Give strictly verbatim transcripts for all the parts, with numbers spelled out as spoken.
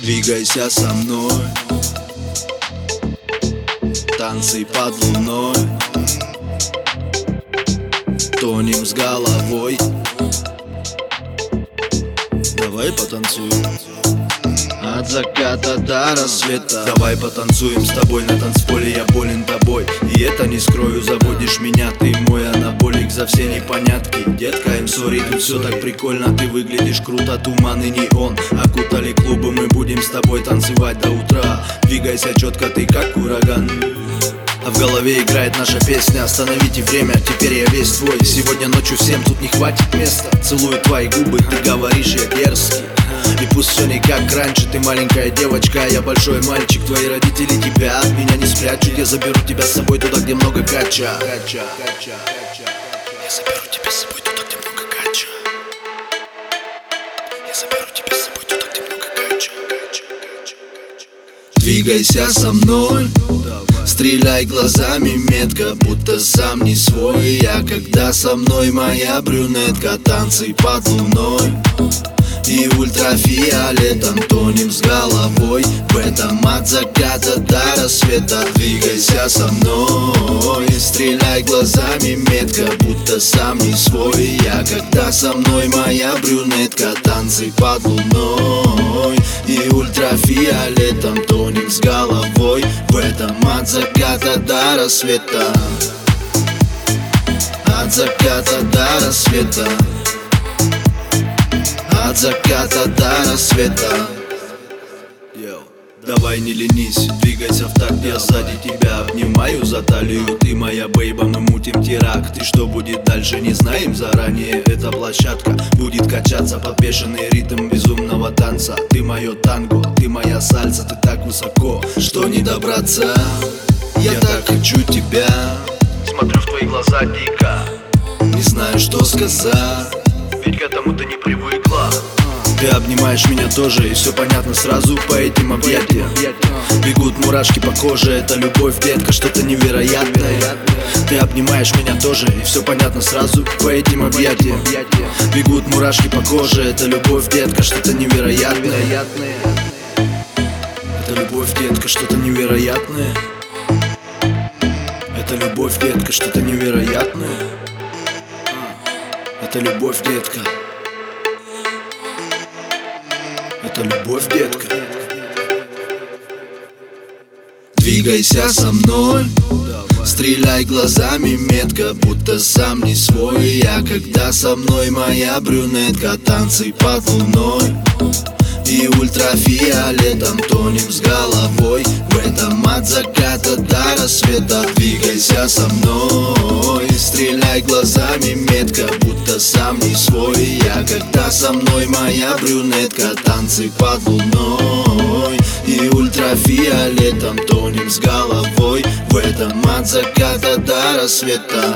Двигайся со мной, танцы под луной, тонем с головой. Давай потанцуем от заката до рассвета. Давай потанцуем с тобой на танцполе, я болен тобой. И это не скрою, заводишь меня, ты мой анаболик за все непонятки. Детка, I'm sorry, тут все так прикольно, ты выглядишь круто, туман и неон окутали клубы, мы будем с тобой танцевать до утра. Двигайся четко, ты как ураган, а в голове играет наша песня. Остановите время, теперь я весь твой. Сегодня ночью всем тут не хватит места. Целую твои губы, ты говоришь, я дерзкий. И пусть все не как раньше, ты маленькая девочка, а я большой мальчик. Твои родители тебя от меня не спрячут. Я заберу тебя с собой туда, где много кача. Я заберу тебя с собой туда, где много кача. Я заберу тебя с собой туда, где много кача. Двигайся со мной, стреляй глазами метко, будто сам не свой. Я когда со мной моя брюнетка, танцы под луной и ультрафиолетом, тонем с головой в этом от заката до рассвета. Двигайся со мной, стреляй глазами метко, будто сам не свой. Я когда со мной моя брюнетка, танцы под луной и ультрафиолетом, тонем с головой в этом от заката до рассвета. От заката до рассвета. От заката до рассвета. Йоу. Давай не ленись, двигайся в такт, я сзади тебя обнимаю за талию. Ты моя бейба, мы мутим теракт. И что будет дальше, не знаем заранее. Эта площадка будет качаться под бешеный ритм безумного танца. Ты мое танго, ты моя сальса, ты так высоко, что не добраться. Я так хочу тебя, смотрю в твои глаза дико, не знаю, что сказать, ведь к этому ты не привыкла. Ты обнимаешь меня тоже, и все понятно сразу по этим объятиям. Бегут мурашки по коже, это любовь, детка, что-то невероятное. Ты обнимаешь меня тоже, и все понятно сразу по этим объятиям. Бегут мурашки по коже, это любовь, детка, что-то невероятное. Это любовь, детка, что-то невероятное. Это любовь, детка, что-то невероятное. Это любовь, детка. Это любовь, детка. Двигайся со мной, стреляй глазами метко, будто сам не свой. Я когда со мной моя брюнетка, танцы под луной и ультрафиолетом, тонем с головой в этом от заката до рассвета. Двигайся со мной, стреляй глазами метко, будто сам не свой. Я когда со мной моя брюнетка, танцы под луной и ультрафиолетом, тонем с головой в этом от заката до рассвета.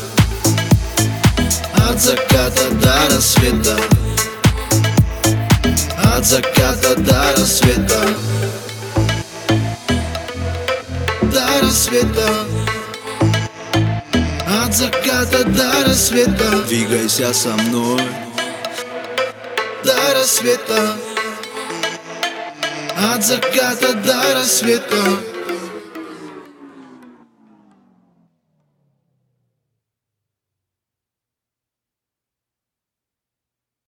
От заката до рассвета. От заката до рассвета. До рассвета. От заката до рассвета. Двигайся со мной до рассвета. От заката до рассвета.